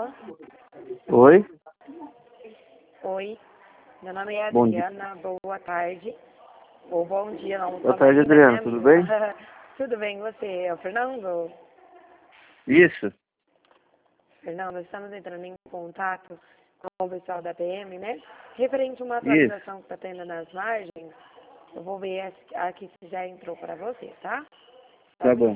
Alô? Oi? Oi, meu nome é Bom dia. Adriana, boa tarde. Ou bom dia, não Boa estamos tarde, ainda, Adriana. né? Tudo bem? Tudo bem, você é o Fernando? Isso. Fernando, estamos entrando em contato com o pessoal da PM, né? Referente a uma Isso. atualização que está tendo nas margens, eu vou ver aqui se já entrou para você, tá? Tá bom.